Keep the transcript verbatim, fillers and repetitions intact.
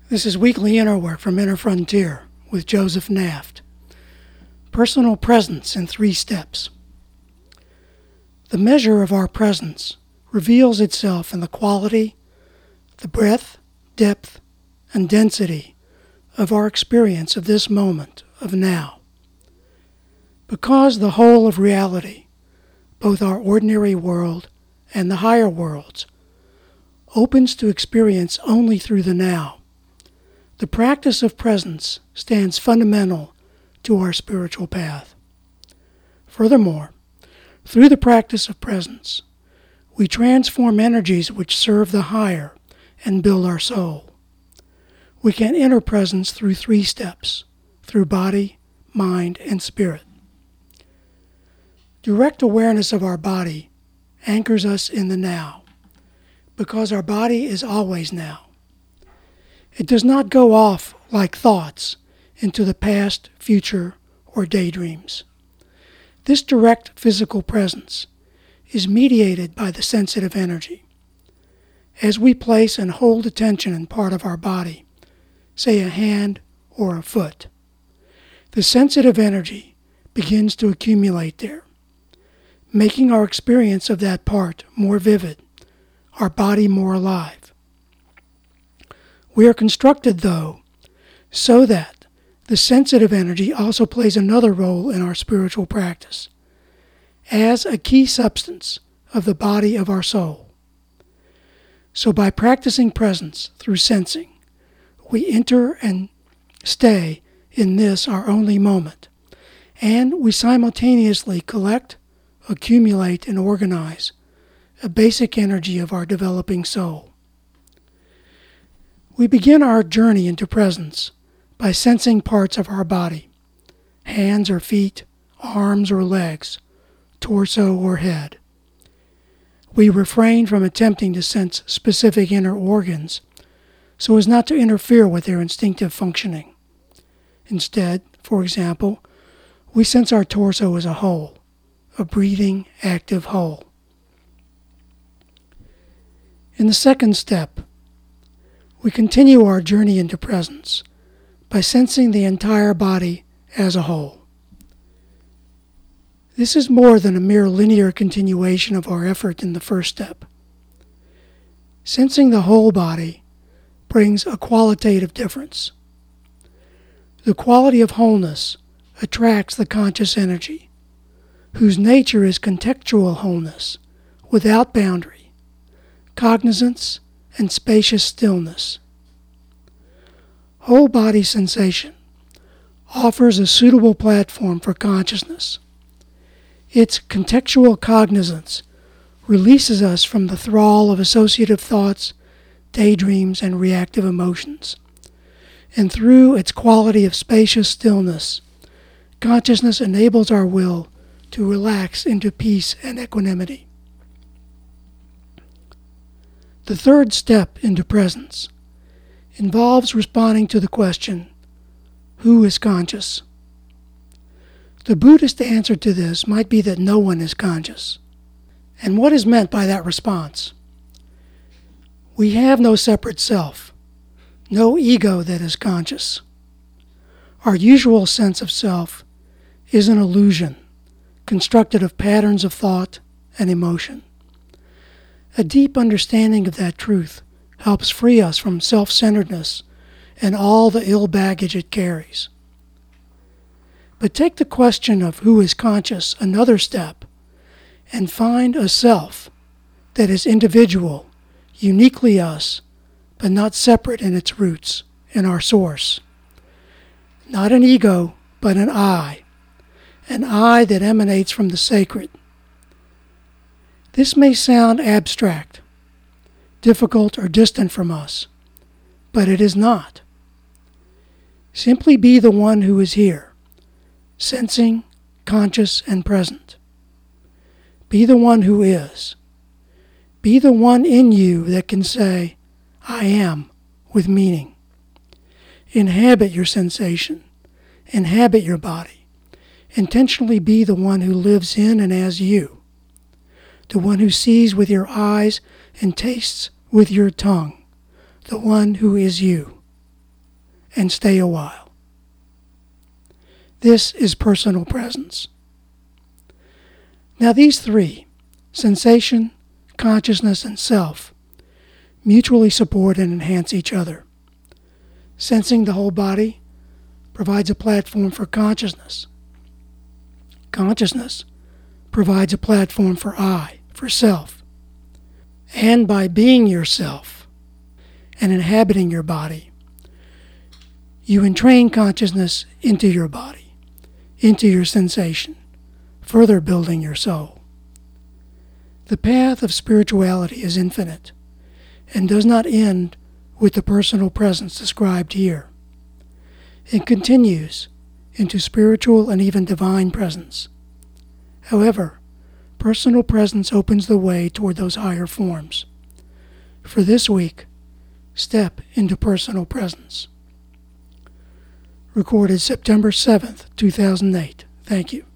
This is Weekly Inner Work from Inner Frontier with Joseph Naft. Personal presence in three steps. The measure of our presence reveals itself in the quality, the breadth, depth, and density of our experience of this moment of now. Because the whole of reality, both our ordinary world and the higher worlds, opens to experience only through the now, the practice of presence stands fundamental to our spiritual path. Furthermore, through the practice of presence, we transform energies which serve the higher and build our soul. We can enter presence through three steps, through body, mind, and spirit. Direct awareness of our body anchors us in the now, because our body is always now. It does not go off like thoughts into the past, future, or daydreams. This direct physical presence is mediated by the sensitive energy. As we place and hold attention in part of our body, say a hand or a foot, the sensitive energy begins to accumulate there, making our experience of that part more vivid, our body more alive. We are constructed, though, so that the sensitive energy also plays another role in our spiritual practice, as a key substance of the body of our soul. So by practicing presence through sensing, we enter and stay in this our only moment, and we simultaneously collect, accumulate, and organize a basic energy of our developing soul. We begin our journey into presence by sensing parts of our body, hands or feet, arms or legs, torso or head. We refrain from attempting to sense specific inner organs so as not to interfere with their instinctive functioning. Instead, for example, we sense our torso as a whole, a breathing, active whole. In the second step, we continue our journey into presence by sensing the entire body as a whole. This is more than a mere linear continuation of our effort in the first step. Sensing the whole body brings a qualitative difference. The quality of wholeness attracts the conscious energy, whose nature is contextual wholeness, without boundary, cognizance, and spacious stillness. Whole body sensation offers a suitable platform for consciousness. Its contextual cognizance releases us from the thrall of associative thoughts, daydreams, and reactive emotions. And through its quality of spacious stillness, consciousness enables our will to relax into peace and equanimity. The third step into presence involves responding to the question, who is conscious? The Buddhist answer to this might be that no one is conscious. And what is meant by that response? We have no separate self, no ego that is conscious. Our usual sense of self is an illusion, constructed of patterns of thought and emotion. A deep understanding of that truth helps free us from self-centeredness and all the ill baggage it carries. But take the question of who is conscious another step and find a self that is individual, uniquely us, but not separate in its roots, in our source. Not an ego, but an I, an I that emanates from the sacred. This may sound abstract, difficult, or distant from us, but it is not. Simply be the one who is here, sensing, conscious, and present. Be the one who is. Be the one in you that can say, I am, with meaning. Inhabit your sensation. Inhabit your body. Intentionally be the one who lives in and as you. The one who sees with your eyes and tastes with your tongue, the one who is you. and stay a while. This is personal presence. Now these three, sensation, consciousness, and self, mutually support and enhance each other. Sensing the whole body provides a platform for consciousness. Consciousness provides a platform for I, for self. And by being yourself and inhabiting your body, you entrain consciousness into your body, into your sensation, further building your soul. The path of spirituality is infinite and does not end with the personal presence described here. It continues into spiritual and even divine presence. However, personal presence opens the way toward those higher forms. For this week, step into personal presence. Recorded September seventh, two thousand eight. Thank you.